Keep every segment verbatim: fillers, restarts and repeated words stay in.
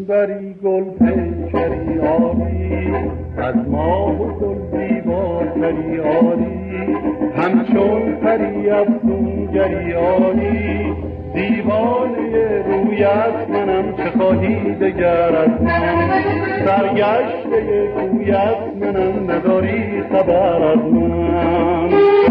بری گل پیکری آری، از ماه و گل زیباتری آری، همچون پری افسونگری آری، دیوانه رویت منم چه خواهی دگر از من، سرگشته کویت منم نداری خبر از من.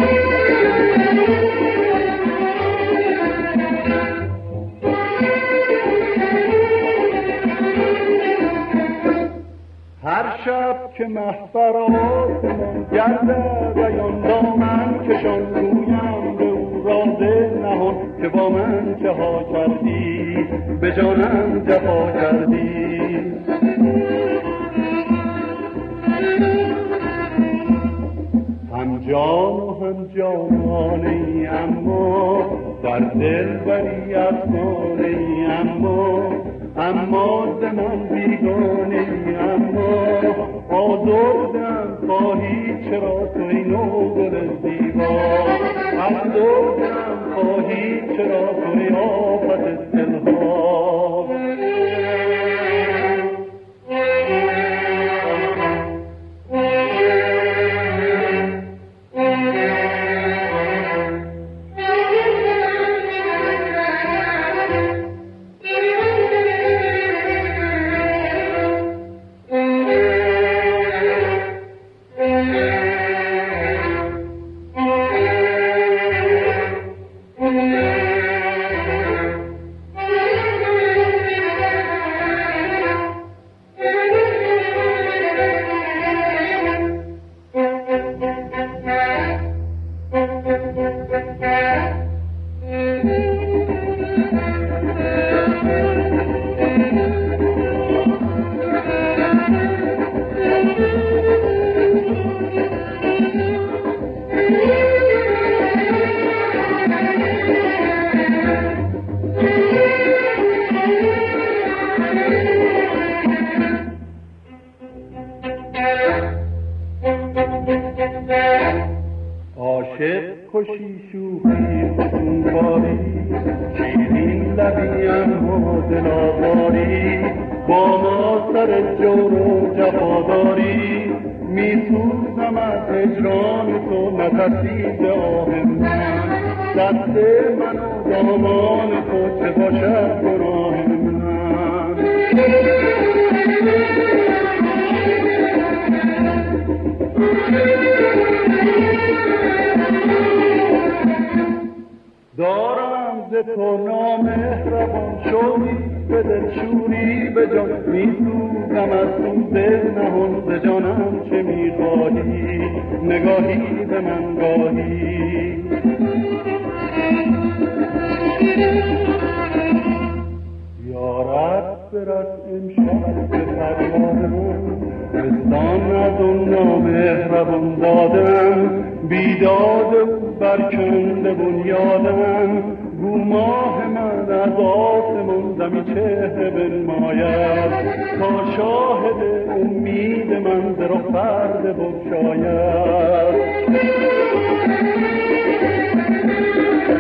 هر شب که محبرات من گردد ایان دامن کشان گویم به او راز نهان که با من چه ها کردی به جانم جفا کردی. هم جان و هم جانانه اما در دل بری افسانه اما اما ز من بیگانه اما آزردم خواهی چرا تو این گل زیبا، افسردم خواهی چرا تو ای آفت دلها. عاشق کشی شوخی فتونکاری، شیرین لبی اما دلآواری، با ما سر جور و جفاداری، میسوزم از هجران تو نترسید آه من، دست من و دامان تو چه باشد گناه من. دارم ز تو نامهربان شوری به دلشوری به جان، میسوزم از سوز نهان ز جانم چه میخواهی نگاهی به من گاهی. یارب برد امشب به فرمانم، رستان از اون نامهربان دادم، بیداد او برکنده بنیادم، گو ماه من از آسمان زمی چهره بنماید، تا شاهد امید من ز رخ پرده بگشاید.